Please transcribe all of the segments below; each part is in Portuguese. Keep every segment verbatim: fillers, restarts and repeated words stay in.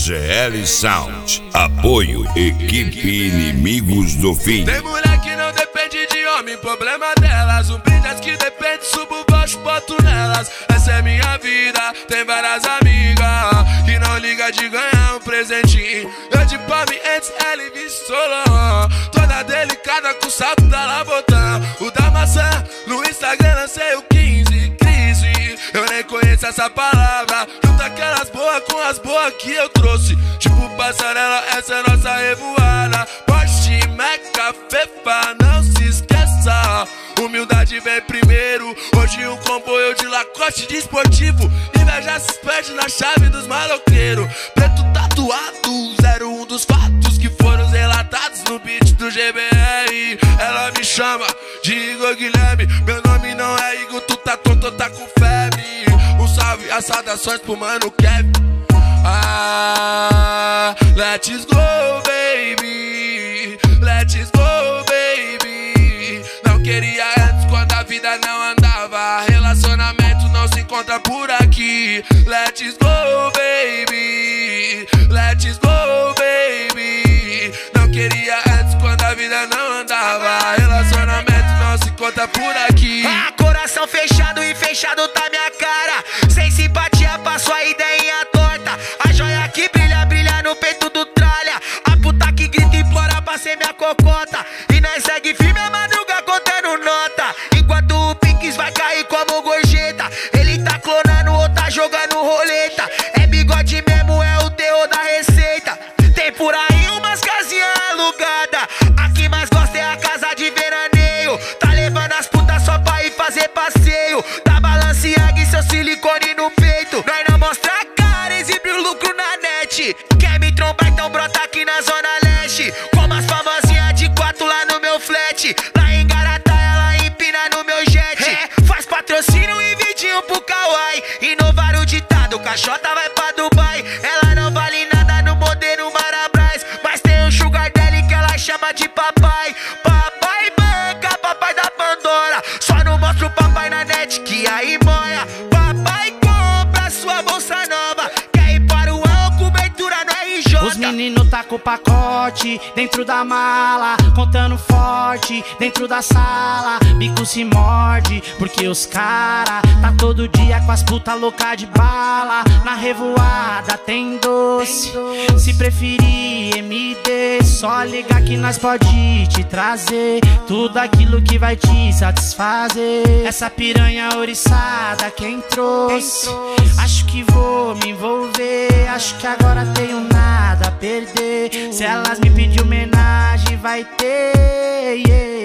G L Sound. Apoio Equipe Inimigos do Fim. Tem mulher que não depende de homem, problema delas. Um brinde que depende, subo baixo, boto nelas. Essa é minha vida, tem várias amigas que não liga de ganhar um presentinho. Eu de palme antes, ela e Solon. Toda delicada com o salto da Labotan. O da maçã, no Instagram lancei o quinze, crise. Eu nem conheço essa palavra. Junta aquelas boas com as boas que eu trouxe. Tipo passarela, essa é nossa revoada. Porsche, Meca, Fefa, não se esqueça. Humildade vem primeiro. Hoje um comboio de Lacoste de esportivo. Inveja se perde na chave dos maloqueiros. Preto tatuado, zero um dos fatos que foram relatados no beat do G B R. Ela me chama de Igor Guilherme. Meu nome não é Igor, tu tá tonto, tá com febre. Um salve, as saudações pro mano Kevin. Ah, let's go, baby. Let's go, baby. Não queria antes quando a vida não andava. Relacionamento não se encontra por aqui. Let's go, baby. Let's go, baby. Não queria antes quando a vida não andava. Relacionamento não se encontra por aqui. Ah, coração fechado e fechado tá minha cara. Sem simpatia pra sua ideinha torta. A joia que brilha, brilha no peito do tralha. A puta que grita e implora pra ser minha cocota. E nós segue firme a madruga contando nota. Enquanto o Pinks vai cair como gorjeta. Ele tá clonando ou tá jogando roleta. É bigode mesmo, é o terror da receita. Tem por aí umas casinhas alugadas. A que mais gosta é a casa de veraneio. Tá levando as putas só pra ir fazer passeio. Da Balenciaga e seu silicone no peito. Nós não mostra a cara, exibe o lucro na net. Quer me trombar, então brota aqui na zona leste. Como as famosinhas de quatro lá no meu flat. Lá em Garatá ela empina no meu jet. É, faz patrocínio e vidinho pro Kawaii. Inovar o ditado, caixota vai pra Dubai. Ela não vale nada no modelo Marabras. Mas tem um sugar daddy que ela chama de papai. Papai banca, papai da Pandora. Só não mostra o papai na net que aí moia. Papai compra sua bolsa nova. Quer ir para o ano, cobertura no R J. Os meninos tá com o pacote dentro da mala, contando forte dentro da sala. Bico se morde, porque os cara tá todo dia com as puta louca de bala. Na revoada tem doce, se preferir M D, só ligar que nós pode te trazer tudo aquilo que vai te satisfazer. Essa piranha ouriçada quem trouxe, acho que vou me envolver. Acho que agora tenho nada a perder. Se elas me pedir homenagem vai ter,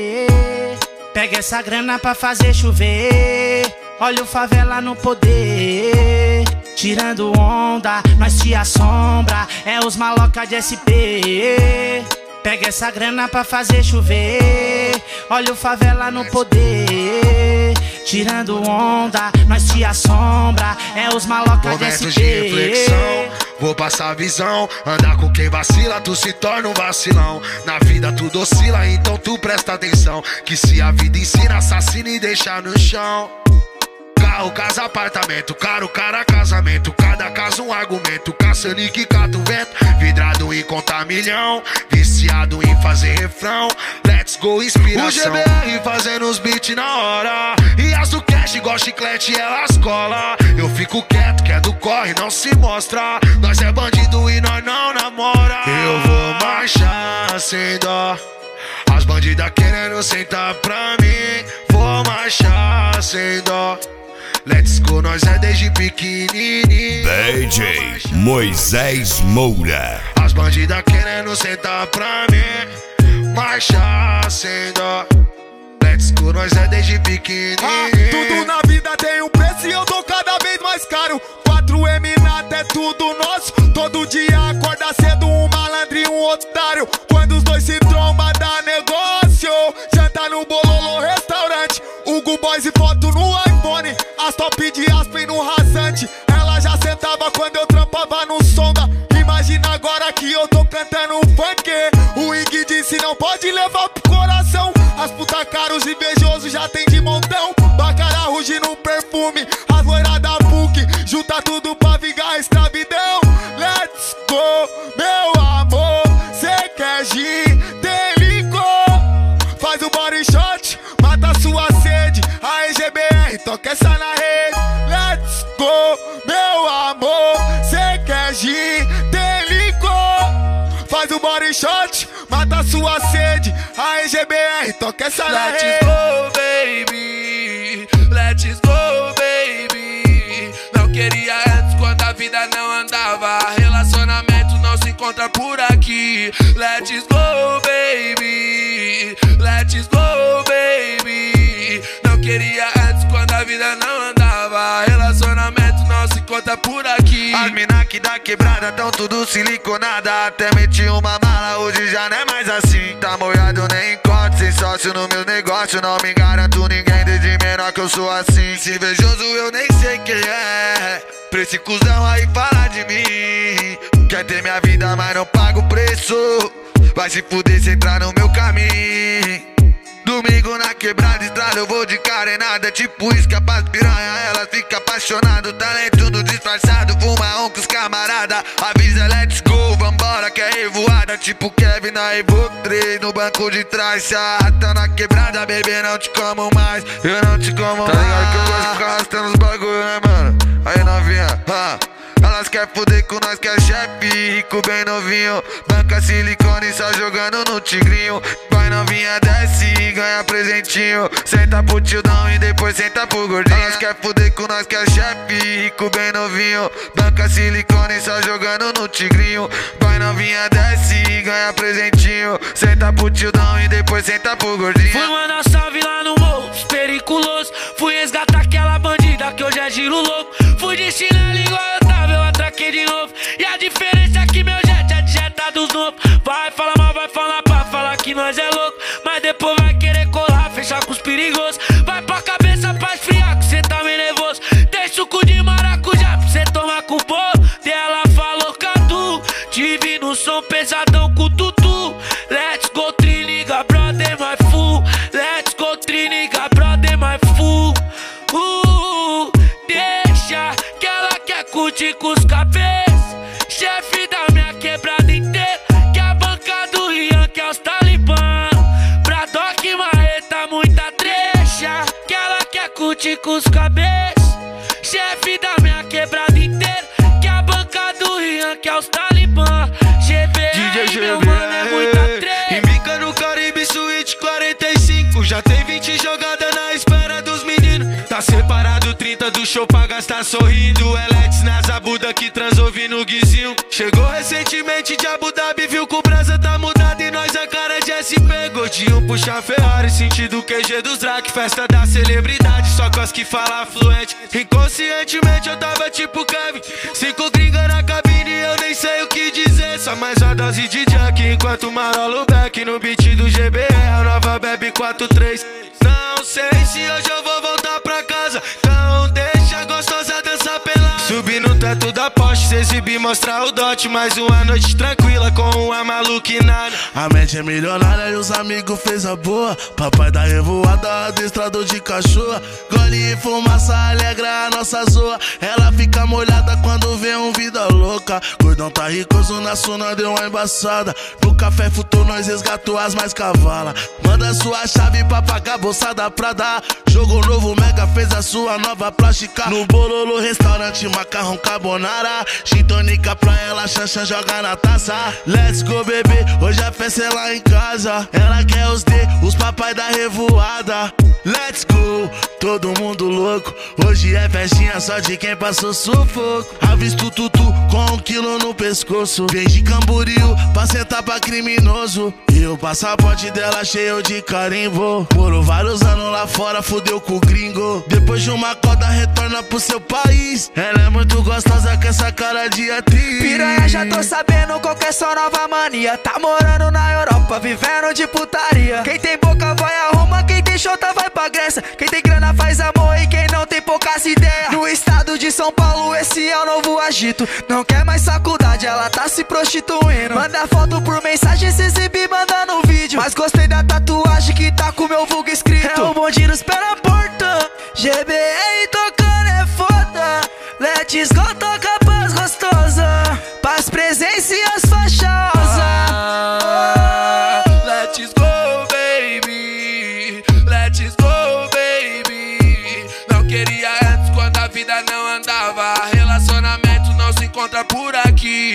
yeah. Pega essa grana pra fazer chover. Olha o favela no poder. Tirando onda, nós te assombra. É os maloca de S P. Pega essa grana pra fazer chover. Olha o favela no poder. Tirando onda, nós te assombra. É os maloca de S P. Momentos de reflexão, vou passar a visão. Andar com quem vacila, tu se torna um vacilão. Na vida tudo oscila, então tu presta atenção. Que se a vida ensina, assassina e deixa no chão. Carro, casa, apartamento, caro, cara, casamento. Cada caso um argumento, caçando e que cata o vento. Vidrado em contar milhão, viciado em fazer refrão. Let's go, inspiração. O G B R fazendo os beats na hora. E as do cash, igual chiclete, elas cola. Eu fico quieto, que é do corre, não se mostra. Nós é bandido e nós não namora. Eu vou marchar sem dó. As bandidas querendo sentar pra mim. Vou marchar sem dó. Let's go, nós é desde pequenininho. D J Moisés Moura. As bandidas querendo sentar pra mim. Marcha sem dó. Let's go, nós é desde pequenininho. Ah, tudo na vida tem um preço e eu tô cada vez mais caro. quatro M nata é tudo nosso. Todo dia acorda cedo um malandro e um otário. Quando os dois se trombam dá negócio. Janta no Bololô restaurante. Hugo Boys e foto no iPhone. As top de Aspen no rasante. Ela já sentava quando eu trampava no Sonda. Imagina agora que eu tô cantando funk. O Ig disse não pode levar pro coração. As puta caros invejosos já tem de montão. Bacará ruge no perfume. As loiras da P U C junta tudo pra vingar a escravidão. Let's go! G B R, toca essa na rede. Let's go, meu amor. Cê quer gin, tem licor. Faz o body shot, mata sua sede. Aí G B R, toca essa na rede. Let's go, baby. Let's go, baby. Não queria antes quando a vida não andava. Relacionamento não se encontra por aqui. Let's go, baby. Let's go, baby. Não queria antes quando a vida não andava. Relacionamento não se encontra por aqui. As mina que dá quebrada tão tudo siliconada. Até meti uma mala, hoje já não é mais assim. Tá molhado, nem encontro, sem sócio no meu negócio. Não me garanto ninguém, desde menor que eu sou assim. Se invejoso eu nem sei quem é. Pra esse cuzão aí falar de mim. Quer ter minha vida, mas não paga o preço. Vai se fuder se entrar no meu caminho. Domingo na quebrada, estrada, eu vou de carenada. Tipo isca pras piranha, ela fica apaixonada. Talento no disfarçado, fuma um com os camarada. Avisa, let's go, vambora que é revoada. Tipo Kevin na Evo três, no banco de trás. Se arrasta na quebrada, bebê, não te como mais. Eu não te como mais. Tá ligado que eu gosto de ficar arrastando os bagulho, né, mano? Aí novinha, ah. Elas quer fuder com nós que é chefe, rico bem novinho. Banca silicone só jogando no tigrinho. Vai novinha, desce e ganha presentinho. Senta pro tildão e depois senta pro gordinho. Elas quer fuder com nós que é chefe, rico bem novinho. Banca silicone só jogando no tigrinho. Vai novinha, desce e ganha presentinho. Senta pro tildão e depois senta pro gordinho. Fui mandar salve lá no morro, periculoso. Fui resgatar aquela bandida que hoje é giro louco. Fui de chinelo igual eu tava, eu atraquei de novo. E a diferença é que meu jet é de jeta dos novos. Vai falar mal, vai falar pra falar que nós é louco. Mas depois vai querer colar, fechar com os perigosos. Vai pra cabeça pra esfriar, que cê tá meio nervoso. Tem suco de maracujá pra cê tomar com o bolo. Dela falou Cadu, tive no som pesadão com o tutu. Let's go, triniga, brother, my fool. Let's go, triniga, brother, my fool. Uh, deixa que ela quer curtir com os cabeças. Chefe da minha quebrada inteira, que a banca do Rian, que é os talibã. Pra Doc Marreta, muita trecha, que ela quer curtir com os cabeças. Chefe da minha quebrada inteira, que a banca do Rian, que é os talibã. G B R, meu mano, é muita trecha. Embica no Caribe Suite quarenta e cinco. Já tem vinte jogadas na espera dos meninos. Tá separado trinta do show pra gastar sorrindo. Eletes na zabuda que transou no guizinho. Chegou recentemente de Abu Dhabi, viu que o brasa tá mudado e nós a cara de S P. Gordinho puxa Ferrari, sentido Q G dos Drac. Festa da celebridade, só cos que fala fluente. Inconscientemente eu tava tipo Kevin. Cinco gringas na cabine, eu nem sei o que dizer. Só mais uma dose de Jack, enquanto marolo back no beat do G B R, a nova Bebe quatro três. Não sei se hoje eu vou voltar pra casa, então deixa a gostosa dançar pelada. Subir no teto da Porsche, se exibir, mostrar o dote. Mais uma noite tranquila com uma maluquinada. A mente é milionária e os amigos fez a boa. Papai da revoada, adestrador de cachorro. Gole e fumaça alegra a nossa zoa. Ela fica molhada quando vê um vida louca. Gordão tá ricoso na suna, deu uma embaçada. No café futou, nós resgatou as mais cavala. Manda sua chave pra pagar bolsa da Prada. Jogo novo, Mega fez a sua nova plástica. No Bololo, restaurante, macarrão carbonara. Gin tônica pra ela, chancha, joga na taça. Let's go, bebê, hoje a festa é lá em casa. Ela quer os D, os papai da revoada. Let's go, todo mundo louco. Hoje é festinha só de quem passou sufoco. Avisto tutu com um quilo no pescoço. Vem de Camboriú pra sentar pra criminoso. E o passaporte dela cheio de carimbo. Morou vários anos lá fora, fudeu com o gringo. Depois de uma coda retorna pro seu país. Ela é muito gostosa com essa cara de atriz. Piranha, já tô sabendo qual que é sua nova mania. Tá morando na Europa, vivendo de putaria. Quem tem boca vai a Roma, quem tem chota vai pra Grécia. Quem tem grana faz amor e quem não tem poucas ideias. No estado de São Paulo esse é o novo agito. Não quer mais faculdade, ela tá se prostituindo. Manda foto por mensagem, se exibir, manda no vídeo. Mas gostei da tatuagem que tá com meu vulgo escrito. É o bonde nos pé na porta. G B R tocando é foda. Let's go, toca paz gostosa. Paz, presença e as faixosas. Ah, let's go, baby. Let's go, baby.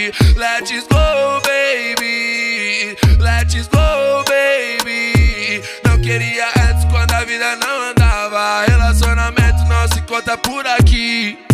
aqui. Let's go, baby. Let's go, baby. Não queria antes quando a vida não andava. Relacionamento não se conta por aqui.